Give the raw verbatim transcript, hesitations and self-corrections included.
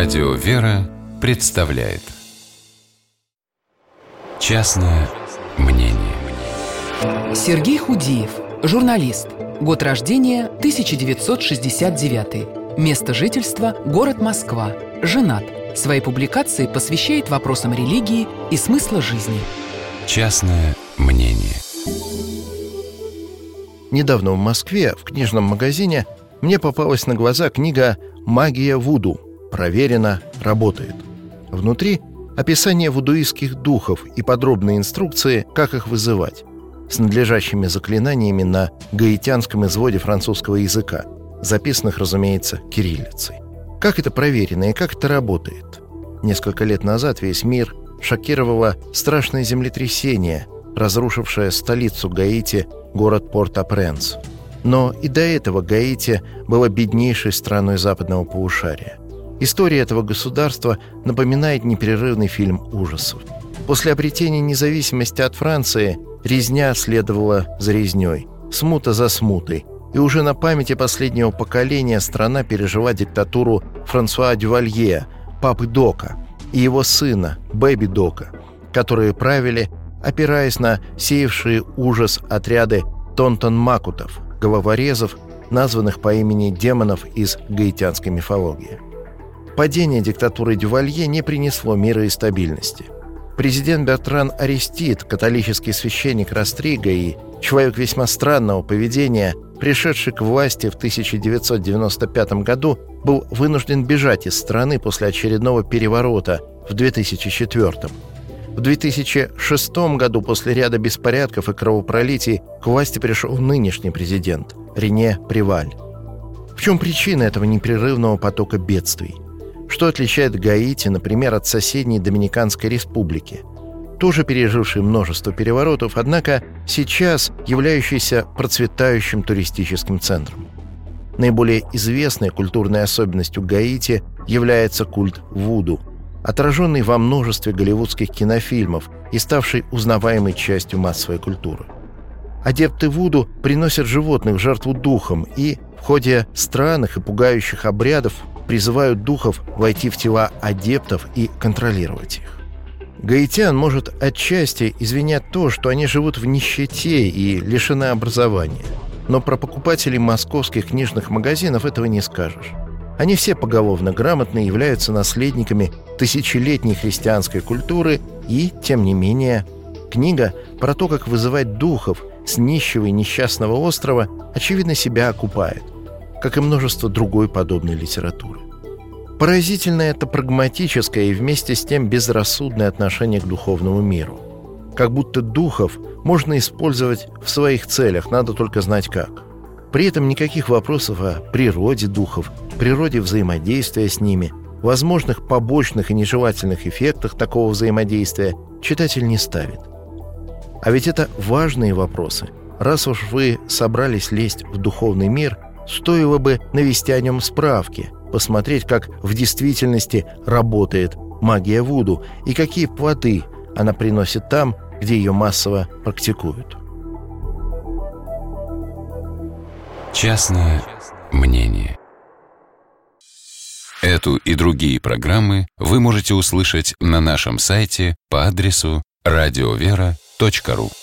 Радио «Вера» представляет «Частное мнение». Сергей Худиев, журналист. Год рождения тысяча девятьсот шестьдесят девятый. Место жительства – город Москва. Женат. Свои публикации посвящает вопросам религии и смысла жизни. Частное мнение. Недавно в Москве в книжном магазине мне попалась на глаза книга «Магия Вуду. Проверено, работает». Внутри описание вудуистских духов и подробные инструкции, как их вызывать, с надлежащими заклинаниями на гаитянском изводе французского языка, записанных, разумеется, кириллицей. Как это проверено и как это работает? Несколько лет назад весь мир шокировало страшное землетрясение, разрушившее столицу Гаити, город Порт-о-Пренс. Но и до этого Гаити было беднейшей страной западного полушария. История этого государства напоминает непрерывный фильм ужасов. После обретения независимости от Франции резня следовала за резней, смута за смутой, и уже на памяти последнего поколения страна пережила диктатуру Франсуа Дювалье, папы Дока, и его сына, Бэби Дока, которые правили, опираясь на сеявшие ужас отряды тонтон-макутов, головорезов, названных по имени демонов из гаитянской мифологии. Падение диктатуры Дювалье не принесло мира и стабильности. Президент Бертран Аристид, католический священник Растрига и человек весьма странного поведения, пришедший к власти в тысяча девятьсот девяносто пятом году, был вынужден бежать из страны после очередного переворота в две тысячи четвёртом. В две тысячи шестом году после ряда беспорядков и кровопролитий к власти пришел нынешний президент Рене Приваль. В чем причина этого непрерывного потока бедствий? Что отличает Гаити, например, от соседней Доминиканской республики, тоже пережившей множество переворотов, однако сейчас являющейся процветающим туристическим центром? Наиболее известной культурной особенностью Гаити является культ вуду, отраженный во множестве голливудских кинофильмов и ставший узнаваемой частью массовой культуры. Адепты вуду приносят животных в жертву духам и в ходе странных и пугающих обрядов призывают духов войти в тела адептов и контролировать их. Гаитян может отчасти извинять то, что они живут в нищете и лишены образования. Но про покупателей московских книжных магазинов этого не скажешь. Они все поголовно грамотны, являются наследниками тысячелетней христианской культуры, и, тем не менее, книга про то, как вызывать духов с нищего и несчастного острова, очевидно, себя окупает, как и множество другой подобной литературы. Поразительно это прагматическое и вместе с тем безрассудное отношение к духовному миру. Как будто духов можно использовать в своих целях, надо только знать как. При этом никаких вопросов о природе духов, природе взаимодействия с ними, возможных побочных и нежелательных эффектах такого взаимодействия читатель не ставит. А ведь это важные вопросы. Раз уж вы собрались лезть в духовный мир, стоило бы навести о нем справки, посмотреть, как в действительности работает магия вуду и какие плоды она приносит там, где ее массово практикуют. Частное мнение. Эту и другие программы вы можете услышать на нашем сайте по адресу радиовера точка ру.